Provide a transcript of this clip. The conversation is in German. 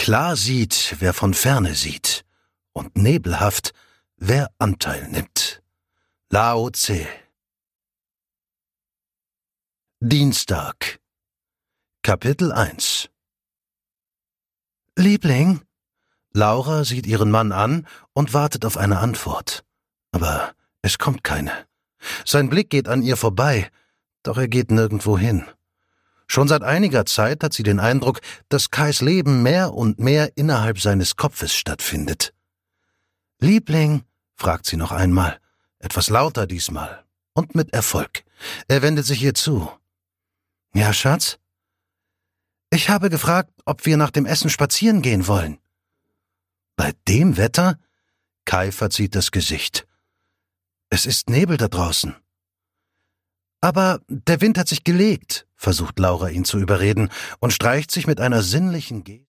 Klar sieht, wer von ferne sieht, und nebelhaft, wer Anteil nimmt. Lao Tse. Dienstag. Kapitel 1. Liebling? Laura sieht ihren Mann an und wartet auf eine Antwort. Aber es kommt keine. Sein Blick geht an ihr vorbei, doch er geht nirgendwo hin. Schon seit einiger Zeit hat sie den Eindruck, dass Kais Leben mehr und mehr innerhalb seines Kopfes stattfindet. »Liebling?« fragt sie noch einmal, etwas lauter diesmal und mit Erfolg. Er wendet sich ihr zu. »Ja, Schatz?« »Ich habe gefragt, ob wir nach dem Essen spazieren gehen wollen.« »Bei dem Wetter?« Kai verzieht das Gesicht. »Es ist Nebel da draußen.« »Aber der Wind hat sich gelegt«, versucht Laura ihn zu überreden und streicht sich mit einer sinnlichen Geste